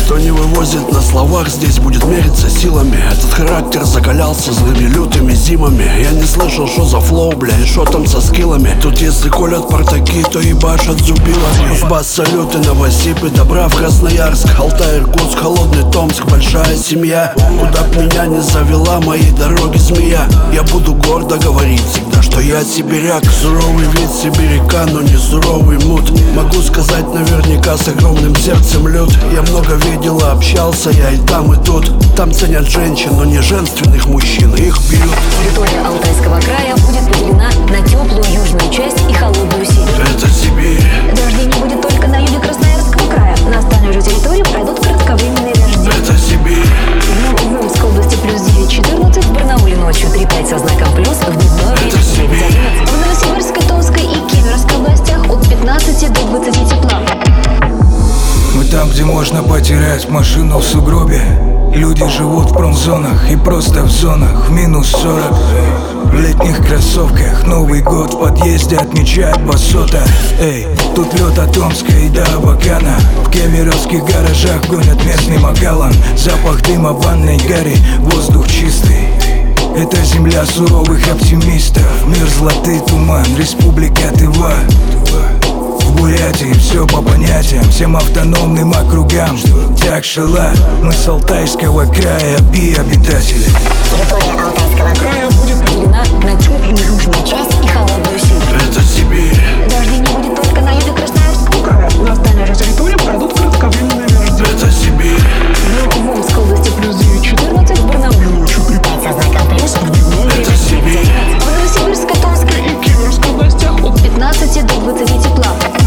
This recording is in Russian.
Кто не вывозит на словах, здесь будет мериться силами. Этот характер закалялся злыми лютыми зимами. Я не слышал, что за флоу, бля, и шо там со скиллами. Тут если колят портаки, то ебашат зубилами. В бас салюты, Новосиб и Добра в Красноярск, Алтай, Иркутск, холодный Томск, большая семья. Куда б меня не завела моей дороги змея, я буду гордо говорить всегда, что я сибиряк. Суровый вид сибиряка, но не суровый мут. Могу сказать наверняка с огромным сердцем лют. Я много видел и общался, я и там, и тут. Там ценят женщин, но не женственных мужчин, их бьют. Территория Алтайского края будет поделена на теплую южную часть и холодную северную. Это Сибирь. Дождей не будет только на юге Красноярского края. На остальной же территории пройдут кратковременные дожди. Это Сибирь. В Омской области плюс 9-14, в Барнауле ночью 3-5 со знаком плюс, в дневное время 9-11. В Новосибирской, Томской и Кемеровской областях от 15 до 20 тепла. Мы там, где можно потерять машину в сугробе. Люди живут в промзонах и просто в зонах в минус 40. В летних кроссовках Новый год в подъезде отмечает басота. Эй, тут лед от Омска и до Абакана. В кемеровских гаражах гонят местный Магалан. Запах дыма в ванной гари, воздух чистый. Это земля суровых оптимистов. Мир золотый туман, республика Тыва. В Бурятии все по понятиям, всем автономным округам. Тякшала, мы с Алтайского края, обитатели. Территория Алтайского края будет поделена на теплую южную часть и холодную северную. Это Сибирь. Дождей не будет только на юге Красноярского края. На остальной же территории пройдут кратковременные дожди. Это Сибирь. В Омской области плюс 9-14, в Барнауле ночью 3-5 со знаком плюс, в дневное время Это Сибирь. 9-11. В Новосибирской, Томской и Кемеровской областях от 15 до 20 тепла.